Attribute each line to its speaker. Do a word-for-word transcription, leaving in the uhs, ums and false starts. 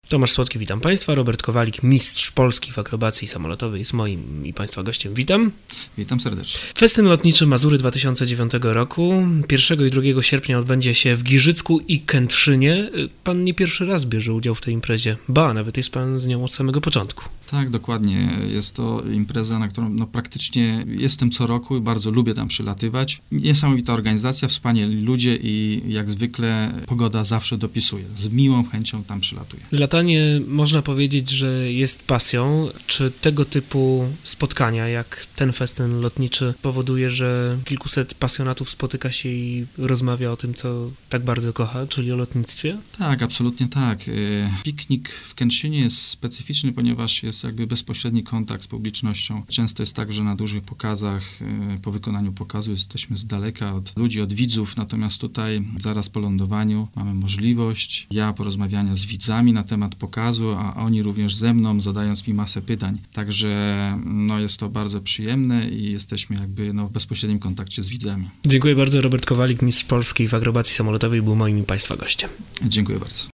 Speaker 1: Tomasz Słodki, witam Państwa. Robert Kowalik, mistrz Polski w akrobacji samolotowej, jest moim i Państwa gościem. Witam.
Speaker 2: Witam serdecznie.
Speaker 1: Festyn lotniczy Mazury dwa tysiące dziewiątego roku. pierwszego i drugiego sierpnia odbędzie się w Giżycku i Kętrzynie. Pan nie pierwszy raz bierze udział w tej imprezie, ba, nawet jest Pan z nią od samego początku.
Speaker 2: Tak, dokładnie. Jest to impreza, na którą no, praktycznie jestem co roku i bardzo lubię tam przylatywać. Niesamowita organizacja, wspaniali ludzie i jak zwykle pogoda zawsze dopisuje. Z miłą chęcią tam przylatuję.
Speaker 1: Latanie można powiedzieć, że jest pasją. Czy tego typu spotkania, jak ten festyn lotniczy, powoduje, że kilkuset pasjonatów spotyka się i rozmawia o tym, co tak bardzo kocha, czyli o lotnictwie?
Speaker 2: Tak, absolutnie tak. Piknik w Kętrzynie jest specyficzny, ponieważ jest jakby bezpośredni kontakt z publicznością. Często jest tak, że na dużych pokazach, po wykonaniu pokazu jesteśmy z daleka od ludzi, od widzów, natomiast tutaj zaraz po lądowaniu mamy możliwość ja porozmawiania z widzami na temat pokazu, a oni również ze mną, zadając mi masę pytań. Także no, jest to bardzo przyjemne i jesteśmy jakby no, w bezpośrednim kontakcie z widzami.
Speaker 1: Dziękuję bardzo. Robert Kowalik, mistrz Polski w akrobacji samolotowej, był moim i Państwa gościem.
Speaker 2: Dziękuję bardzo.